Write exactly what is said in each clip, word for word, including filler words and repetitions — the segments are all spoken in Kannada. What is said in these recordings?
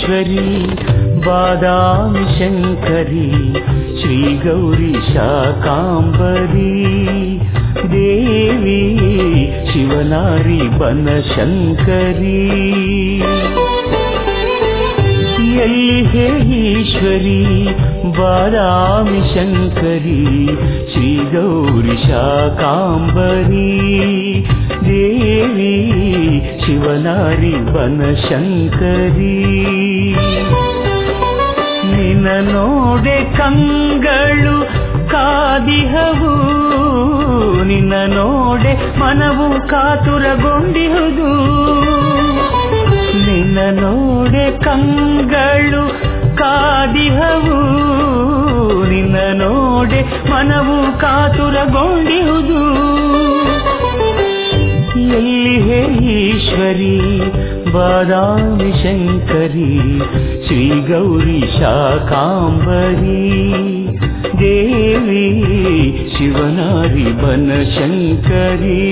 ಈಶ್ವರಿ ಬಾದಾಮಿ ಶಂಕರಿ ಶ್ರೀ ಗೌರಿ ಶಾಕಾಂಬರಿ ದೇವಿ ಶಿವನಾರಿ ಬನಶಂಕರಿ ಎಲ್ಲಿ ಹೇ ಈಶ್ವರಿ ಬಾದಾಮಿ ಶಂಕರಿ ಶ್ರೀ ಗೌರಿ ಶಾಕಾಂಬರಿ ದೇವಿ ಶಿವನಾರಿ ಬನಶಂಕರಿ ನಿನ್ನ ನೋಡೆ ಕಂಗಳು ಕಾದಿಹವು ನಿನ್ನ ನೋಡೆ ಮನವು ಕಾತುರಗೊಂಡಿಹುದು ನಿನ್ನ ನೋಡೆ ಕಂಗಳು ಕಾದಿಹವು ನಿನ್ನ ನೋಡೆ ಮನವು ಕಾತುರಗೊಂಡಿಹುದು ಎಲ್ಲಿ ಹೇ ಈಶ್ವರಿ ಬಾದಾಮಿ ಶಂಕರಿ ಶ್ರೀ ಗೌರಿ ಶಾಕಾಂಬರಿ ದೇವಿ ಶಿವನಾರಿ ಬನಶಂಕರಿ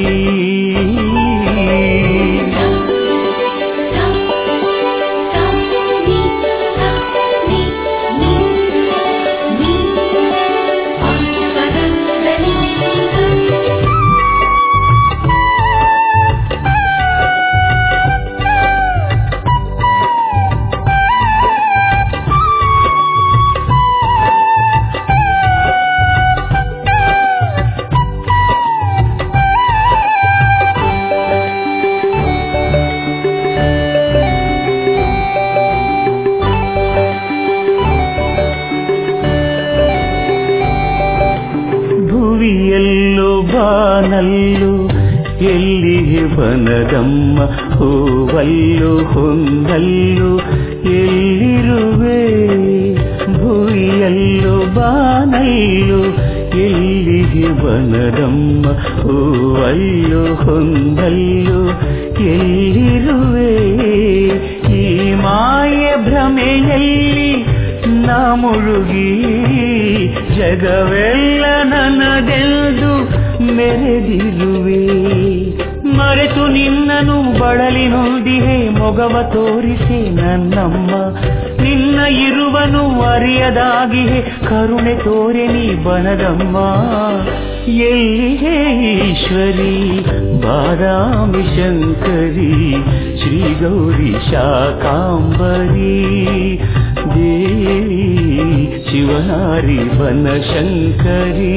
ಬಾನಲ್ಲು ಎಲ್ಲಿಗೆ ಬನದಮ್ಮ ಹೂವಲ್ಲು ಹೊನ್ನಲ್ಲು ಎಲ್ಲಿರುವೆ ಭೂಯಲ್ಲು ಬಾನಲ್ಲು ಎಲ್ಲಿಗೆ ಬನದಮ್ಮ ಹೂವಲ್ಲು ಹೊನ್ನಲ್ಲು ಎಲ್ಲಿರುವೆ ಈ ಮಾಯ ಭ್ರಮೆಯಲ್ಲಿ ನಾ ಮುಳುಗಿ ಜಗವೆಲ್ಲ ನನ್ನದೆಂದು ಮೆರೆದಿರುವೆ ಮರೆತು ನಿನ್ನನು ಬಳಲಿ ನೋಡಿಹೆ ಮೊಗವ ತೋರಿಸಿ ನನ್ನಮ್ಮ ನಿನ್ನ ಇರುವನು ಅರಿಯದಾಗಿಹೆ ಕರುಣೆ ತೋರೆ ನೀ ಬನದಮ್ಮ ಎಲ್ಲಿಗೆ ಈಶ್ವರಿ ಬಾದಾಮಿ ಶಂಕರಿ ಶ್ರೀ ಗೌರಿ ಶಾಕಾಂಬರಿ ದೇವಿ ಶಿವನಾರಿ ಬನಶಂಕರಿ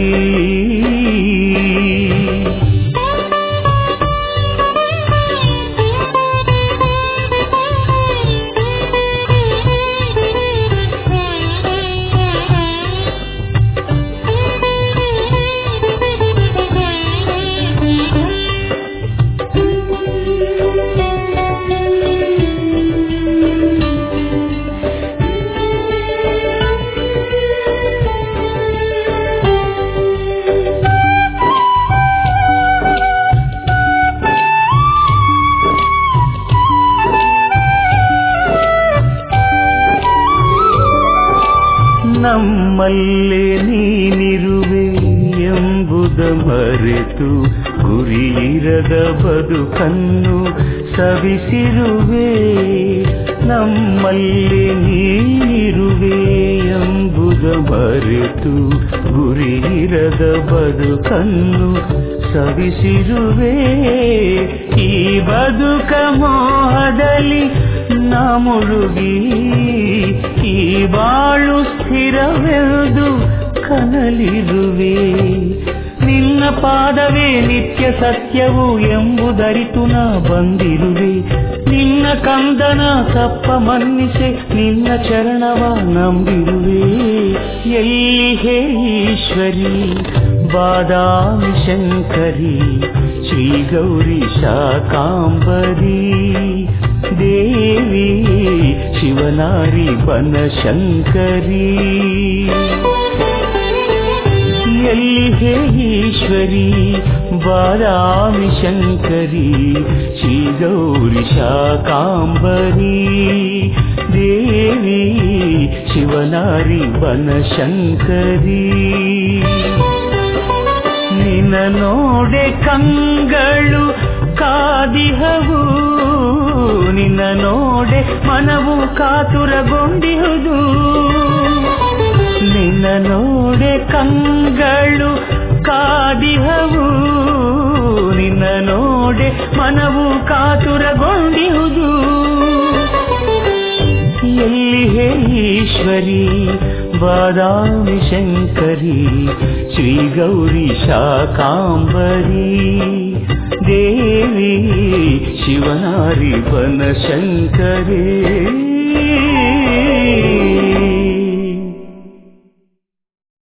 ನಮ್ಮಲ್ಲೇ ನೀನಿರುವೆ ಎಂಬುದ ಮರೆತು ಗುರಿಯಿರದ ಬದುಕನ್ನು ಸವಿಸಿರುವೆ ನಮ್ಮಲ್ಲೇ ನೀನಿರುವೆ ಎಂಬುದ ಮರೆತು ಗುರಿಯಿರದ ಬದುಕನ್ನು ಸವಿಸಿರುವೆ ಈ ಬದುಕ ಮೋಹದಲ್ಲಿ ನಾ ಮುಳುಗಿ ಈ ಬಾಳು ಸ್ಥಿರವೆಂದು ಕನಲಿರುವೆ ನಿನ್ನ ಪಾದವೇ ನಿತ್ಯ ಸತ್ಯವು ಎಂಬುದರಿತು ನಾ ಬಂದಿರುವೆ ನಿನ್ನ ಕಂದನ ತಪ್ಪ ಮನ್ನಿಸೆ ನಿನ್ನ ಚರಣವ ನಂಬಿರುವೆ ಎಲ್ಲಿ ಹೇ ಈಶ್ವರಿ ಬಾದಾಮಿ ಶಂಕರಿ ಶ್ರೀ ಗೌರಿ ಶಾಕಾಂಬರಿ ದೇವಿ ಶಿವನಾರಿ ಬನಶಂಕರಿ ಎಲ್ಲಿ ಹೇ ಈಶ್ವರಿ ಬಾದಾಮಿ ಶಂಕರಿ ಶ್ರೀ ಗೌರಿ ಶಾಕಾಂಬರಿ ದೇವಿ ಶಿವನಾರಿ ಬನಶಂಕರಿ ನಿನ್ನ ನೋಡೆ ಕಂಗಳು ಕಾದಿಹವು ನಿನ್ನ ನೋಡೆ ಮನವು ಕಾತುರಗೊಂಡಿಹುದು ನಿನ್ನ ನೋಡೆ ಕಂಗಳು ಕಾದಿಹವು ನಿನ್ನ ನೋಡೆ ಮನವು ಕಾತುರಗೊಂಡಿಹುದು ಎಲ್ಲಿ ಹೇ ಈಶ್ವರಿ ಬಾದಾಮಿ ಶಂಕರಿ ಶ್ರೀ ಗೌರಿ ಶಾಕಾಂಬರಿ ದೇವಿ ಶಿವನಾರಿ ಬನಶಂಕರಿ